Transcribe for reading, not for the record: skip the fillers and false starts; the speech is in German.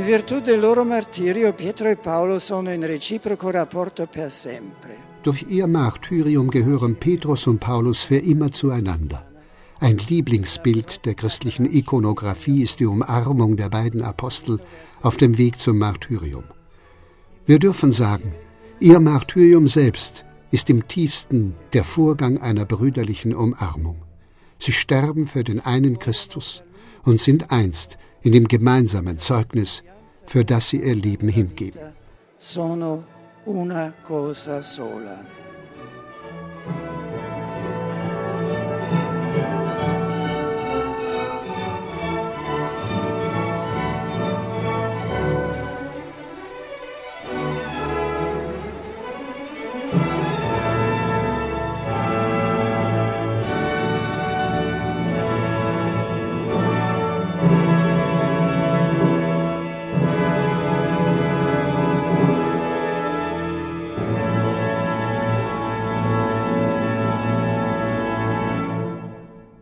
In virtù del loro martirio, Pietro e Paolo sono in reciproco rapporto per sempre. Durch ihr Martyrium gehören Petrus und Paulus für immer zueinander. Ein Lieblingsbild der christlichen Ikonographie ist die Umarmung der beiden Apostel auf dem Weg zum Martyrium. Wir dürfen sagen, ihr Martyrium selbst ist im tiefsten der Vorgang einer brüderlichen Umarmung. Sie sterben für den einen Christus und sind einst in dem gemeinsamen Zeugnis, für das sie ihr Leben hingeben. Sono una cosa sola.